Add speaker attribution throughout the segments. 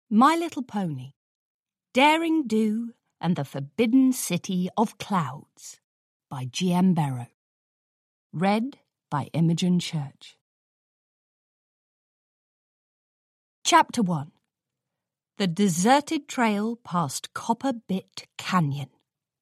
Speaker 1: My Little Pony, Daring Do and the Forbidden City of Clouds by G.M. Barrow. Read by Imogen Church. Chapter 1. The Deserted Trail Past Copper Bit Canyon.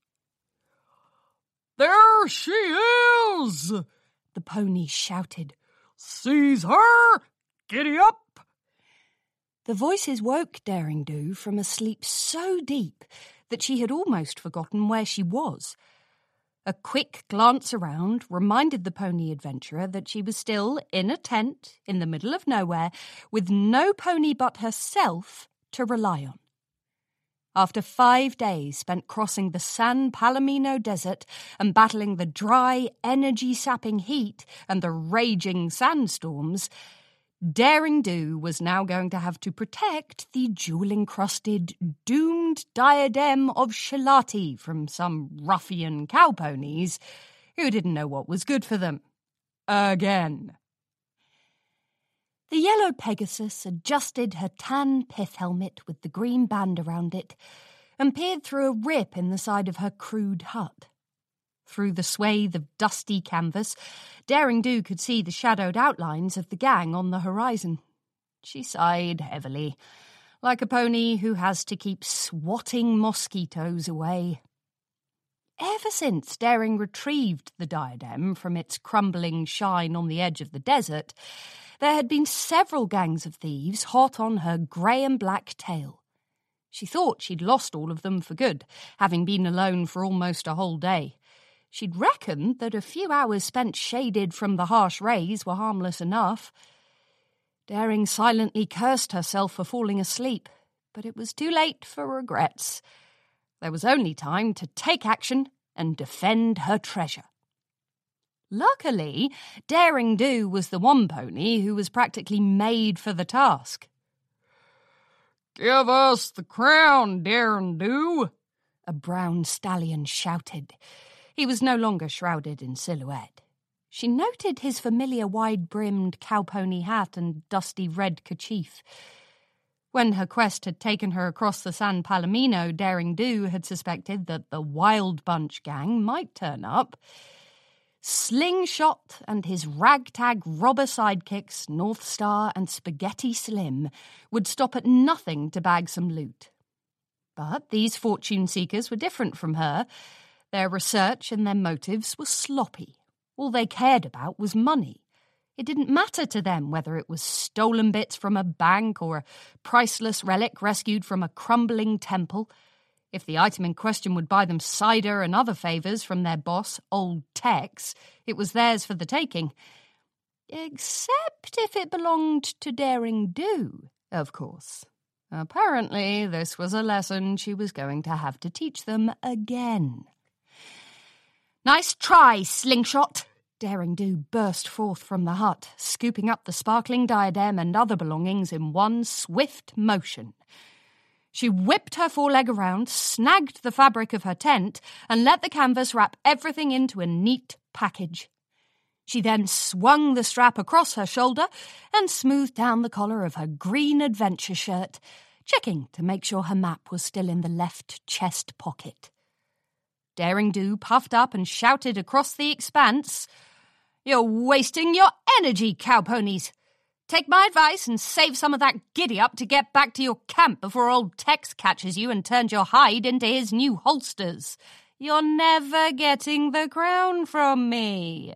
Speaker 2: "There she is!"
Speaker 1: the pony shouted.
Speaker 2: "Seize her! Giddy up!"
Speaker 1: The voices woke Daring Do from a sleep so deep that she had almost forgotten where she was. A quick glance around reminded the pony adventurer that she was still in a tent in the middle of nowhere with no pony but herself to rely on. After 5 days spent crossing the San Palomino Desert and battling the dry, energy-sapping heat and the raging sandstorms, Daring Do was now going to have to protect the jewel-encrusted, doomed diadem of Shalati from some ruffian cowponies who didn't know what was good for them. Again. The yellow Pegasus adjusted her tan pith helmet with the green band around it and peered through a rip in the side of her crude hut. Through the swathe of dusty canvas, Daring Do could see the shadowed outlines of the gang on the horizon. She sighed heavily, like a pony who has to keep swatting mosquitoes away. Ever since Daring retrieved the diadem from its crumbling shine on the edge of the desert, there had been several gangs of thieves hot on her grey and black tail. She thought she'd lost all of them for good, having been alone for almost a whole day. She'd reckoned that a few hours spent shaded from the harsh rays were harmless enough. Daring silently cursed herself for falling asleep, but it was too late for regrets. There was only time to take action and defend her treasure. Luckily, Daring Do was the one pony who was practically made for the task.
Speaker 2: "Give us the crown, Daring Do!"
Speaker 1: a brown stallion shouted. He was no longer shrouded in silhouette. She noted his familiar wide-brimmed cowpony hat and dusty red kerchief. When her quest had taken her across the San Palomino, Daring Do had suspected that the Wild Bunch gang might turn up. Slingshot and his ragtag robber sidekicks, North Star and Spaghetti Slim, would stop at nothing to bag some loot. But these fortune seekers were different from her. Their research and their motives were sloppy. All they cared about was money. It didn't matter to them whether it was stolen bits from a bank or a priceless relic rescued from a crumbling temple. If the item in question would buy them cider and other favours from their boss, Old Tex, it was theirs for the taking. Except if it belonged to Daring Do, of course. Apparently, this was a lesson she was going to have to teach them again. "Nice try, Slingshot!" Daring Do burst forth from the hut, scooping up the sparkling diadem and other belongings in one swift motion. She whipped her foreleg around, snagged the fabric of her tent, and let the canvas wrap everything into a neat package. She then swung the strap across her shoulder and smoothed down the collar of her green adventure shirt, checking to make sure her map was still in the left chest pocket. Daring Do puffed up and shouted across the expanse, "You're wasting your energy, cowponies! Take my advice and save some of that giddy-up to get back to your camp before Old Tex catches you and turns your hide into his new holsters. You're never getting the crown from me."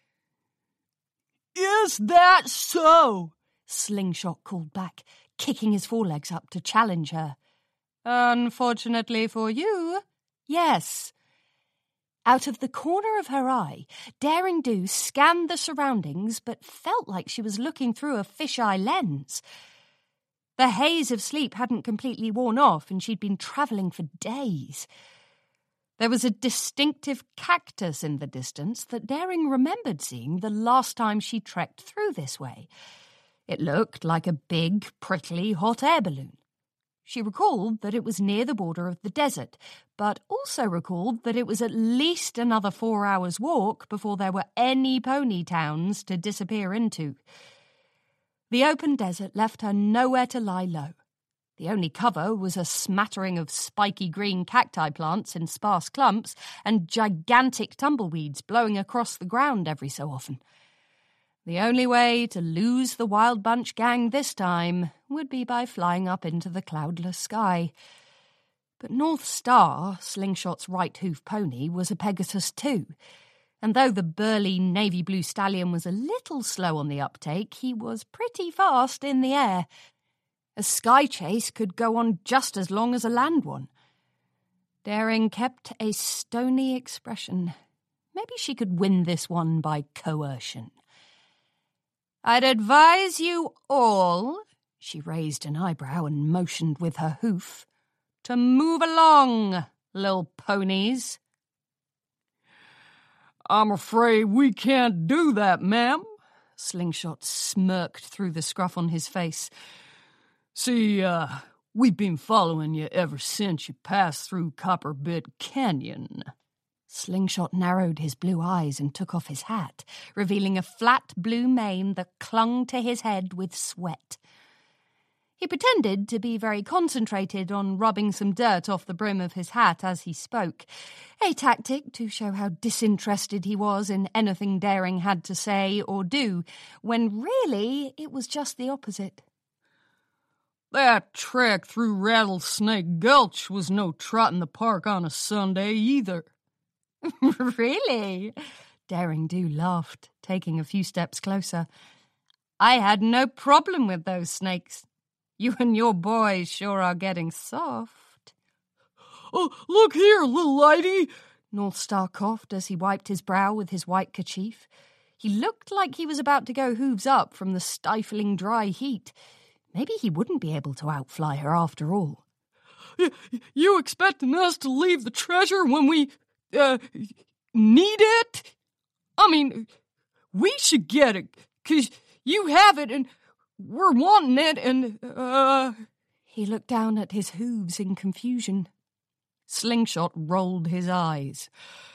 Speaker 2: "Is that so?"
Speaker 1: Slingshot called back, kicking his forelegs up to challenge her. "Unfortunately for you, yes." Out of the corner of her eye, Daring Do scanned the surroundings but felt like she was looking through a fisheye lens. The haze of sleep hadn't completely worn off and she'd been travelling for days. There was a distinctive cactus in the distance that Daring remembered seeing the last time she trekked through this way. It looked like a big, prickly hot air balloon. She recalled that it was near the border of the desert, but also recalled that it was at least another 4 hours' walk before there were any pony towns to disappear into. The open desert left her nowhere to lie low. The only cover was a smattering of spiky green cacti plants in sparse clumps and gigantic tumbleweeds blowing across the ground every so often. The only way to lose the Wild Bunch gang this time would be by flying up into the cloudless sky. But North Star, Slingshot's right hoof pony, was a Pegasus too, and though the burly navy blue stallion was a little slow on the uptake, he was pretty fast in the air. A sky chase could go on just as long as a land one. Daring kept a stony expression. Maybe she could win this one by coercion. "I'd advise you all," she raised an eyebrow and motioned with her hoof, "to move along, little ponies."
Speaker 2: I'm afraid we can't do that, ma'am.
Speaker 1: Slingshot smirked through the scruff on his face.
Speaker 2: See, we've been following you ever since you passed through Copperbit Canyon.
Speaker 1: Slingshot narrowed his blue eyes and took off his hat, revealing a flat blue mane that clung to his head with sweat. He pretended to be very concentrated on rubbing some dirt off the brim of his hat as he spoke, a tactic to show how disinterested he was in anything Daring had to say or do, when really it was just the opposite.
Speaker 2: That trek through Rattlesnake Gulch was no trot in the park on a Sunday either.
Speaker 1: Really? Daring Do laughed, taking a few steps closer. I had no problem with those snakes. You and your boys sure are getting soft.
Speaker 2: Oh, look here, little lady!
Speaker 1: North Star coughed as he wiped his brow with his white kerchief. He looked like he was about to go hooves up from the stifling dry heat. Maybe he wouldn't be able to outfly her after all.
Speaker 2: You expecting us to leave the treasure when we, need it? I mean, we should get it, 'cause you have it and we're wanting it and,
Speaker 1: He looked down at his hooves in confusion.
Speaker 2: Slingshot rolled his eyes.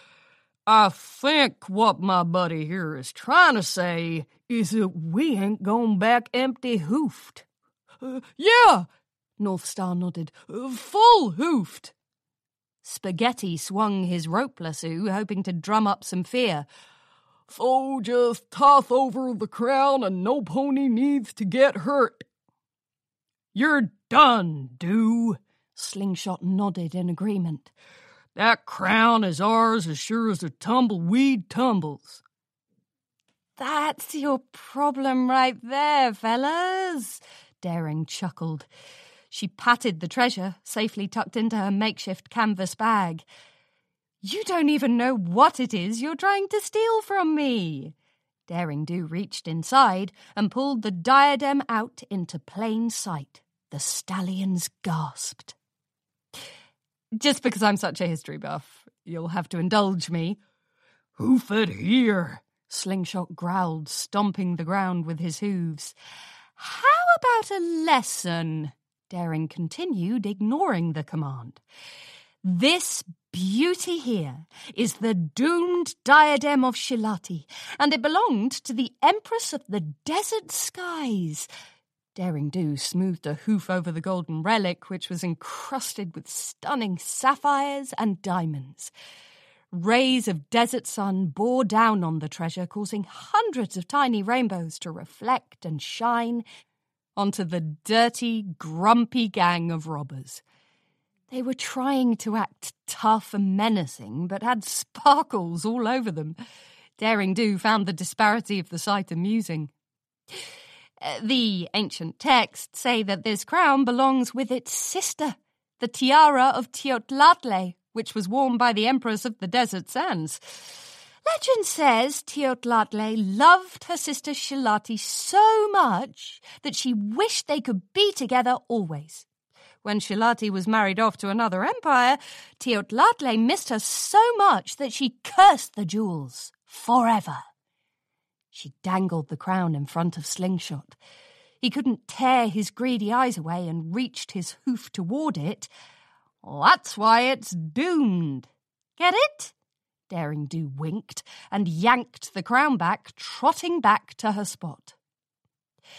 Speaker 2: I think what my buddy here is trying to say is that we ain't going back empty-hoofed. Yeah, North Star nodded. Full hoofed.
Speaker 1: Spaghetti swung his rope lasso, hoping to drum up some fear.
Speaker 2: So just toss over the crown and no pony needs to get hurt. You're done, Do.
Speaker 1: Slingshot nodded in agreement.
Speaker 2: That crown is ours as sure as a tumbleweed tumbles.
Speaker 1: That's your problem right there, fellas. Daring chuckled. She patted the treasure, safely tucked into her makeshift canvas bag. You don't even know what it is you're trying to steal from me. Daring Do reached inside and pulled the diadem out into plain sight. The stallions gasped. Just because I'm such a history buff, you'll have to indulge me.
Speaker 2: Hoof it here,
Speaker 1: Slingshot growled, stomping the ground with his hooves. How about a lesson? Daring continued, ignoring the command. This beauty here is the doomed diadem of Shilati, and it belonged to the Empress of the Desert Skies. Daring Do smoothed a hoof over the golden relic, which was encrusted with stunning sapphires and diamonds. Rays of desert sun bore down on the treasure, causing hundreds of tiny rainbows to reflect and shine onto the dirty, grumpy gang of robbers. They were trying to act tough and menacing, but had sparkles all over them. Daring Do found the disparity of the sight amusing. The ancient texts say that this crown belongs with its sister, the tiara of Teotlatle, which was worn by the Empress of the Desert Sands. Legend says Teotlatle loved her sister Shilati so much that she wished they could be together always. When Shilati was married off to another empire, Teotlatle missed her so much that she cursed the jewels forever. She dangled the crown in front of Slingshot. He couldn't tear his greedy eyes away and reached his hoof toward it. That's why it's doomed. Get it? Daring Do winked and yanked the crown back, trotting back to her spot.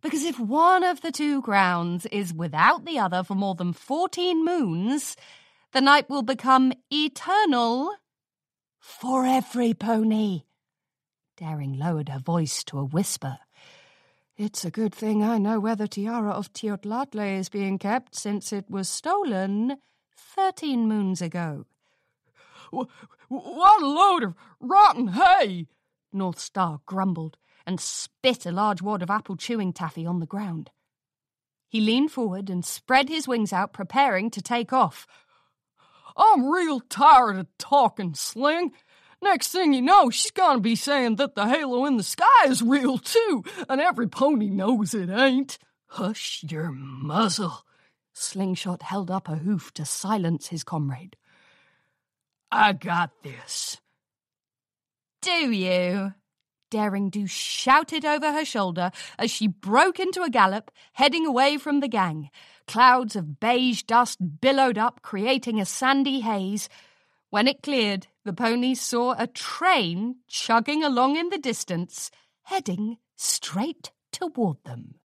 Speaker 1: Because if one of the two crowns is without the other for more than 14 moons, the night will become eternal for every pony. Daring lowered her voice to a whisper.
Speaker 2: It's a good thing I know where the tiara of Teotlatle is being kept, since it was stolen 13 moons ago. What a load of rotten hay! North Star grumbled and spit a large wad of apple chewing taffy on the ground. He leaned forward and spread his wings out, preparing to take off. I'm real tired of talking, Sling. Next thing you know, she's gonna be saying that the halo in the sky is real too, and every pony knows it ain't. Hush your muzzle. Slingshot held up a hoof to silence his comrade. I got this.
Speaker 1: Do you? Daring Do shouted over her shoulder as she broke into a gallop, heading away from the gang. Clouds of beige dust billowed up, creating a sandy haze. When it cleared, the ponies saw a train chugging along in the distance, heading straight toward them.